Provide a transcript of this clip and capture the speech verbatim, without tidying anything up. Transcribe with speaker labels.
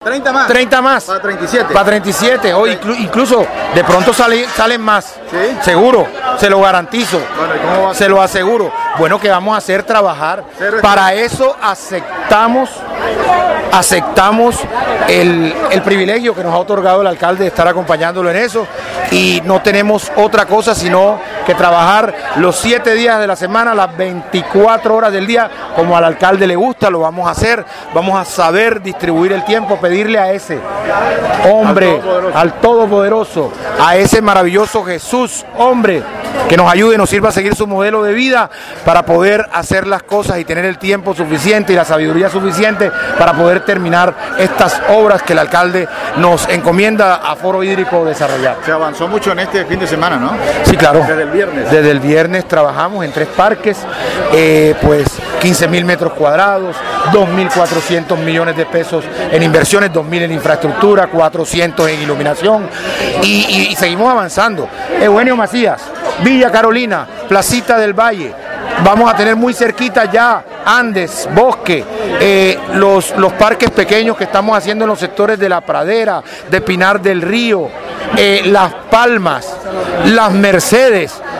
Speaker 1: ¿treinta más?
Speaker 2: treinta más.
Speaker 1: Para treinta y siete.
Speaker 2: Para treinta y siete. O inclu incluso de pronto sale, salen más.
Speaker 1: ¿Sí?
Speaker 2: Seguro, se lo garantizo.
Speaker 1: Bueno, ¿y cómo va a
Speaker 2: se lo aseguro. Bueno, que vamos a hacer trabajar. Para eso aceptamos, aceptamos el, el privilegio que nos ha otorgado el alcalde de estar acompañándolo en eso. Y no tenemos otra cosa sino que trabajar los siete días de la semana, las veinticuatro horas del día, como al alcalde le gusta, lo vamos a hacer. Vamos a saber distribuir el tiempo, pedirle a ese hombre, al Todopoderoso, al Todopoderoso, a ese maravilloso Jesús, hombre, que nos ayude, nos sirva a seguir su modelo de vida para poder hacer las cosas y tener el tiempo suficiente y la sabiduría suficiente para poder terminar estas obras que el alcalde nos encomienda a Foro Hídrico desarrollar.
Speaker 1: Se avanzó mucho en este fin de semana, ¿no?
Speaker 2: Sí, claro.
Speaker 1: Desde el viernes.
Speaker 2: Desde el viernes trabajamos en tres parques, eh, pues quince mil metros cuadrados, dos mil cuatrocientos millones de pesos en inversiones, dos mil en infraestructura, cuatrocientos en iluminación y, y, y seguimos avanzando. Eugenio Macías, Villa Carolina, Placita del Valle, vamos a tener muy cerquita ya Andes, Bosque, eh, los, los parques pequeños que estamos haciendo en los sectores de La Pradera, de Pinar del Río, eh, Las Palmas, Las Mercedes.